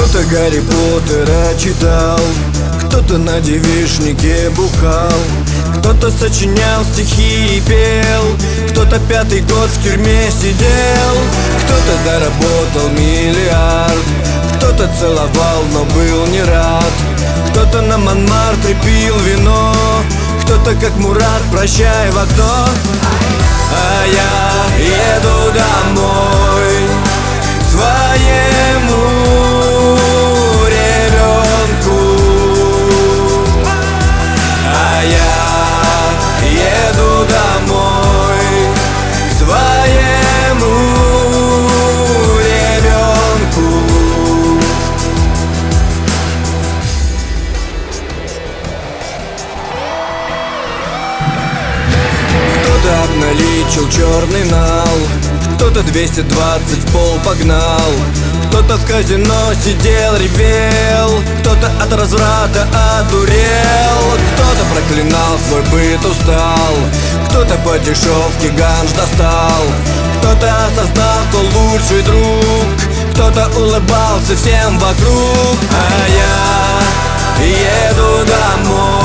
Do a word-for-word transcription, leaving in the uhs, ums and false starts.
Кто-то Гарри Поттера читал, кто-то на девичнике бухал, кто-то сочинял стихи и пел, кто-то пятый год в тюрьме сидел, кто-то заработал миллиард, кто-то целовал, но был не рад, кто-то на Монмартре пил вино, кто-то как Мурат, прощай в окно. А я еду домой к своему ребенку. А я еду домой к своему ребенку. Кто-то обналичил черный нал, кто-то двести двадцать в пол погнал, кто-то в казино сидел, ревел, кто-то от разврата одурел, кто-то проклинал свой быт, устал, кто-то по дешевке ганж достал, кто-то осознал, кто лучший друг, кто-то улыбался всем вокруг. А я еду домой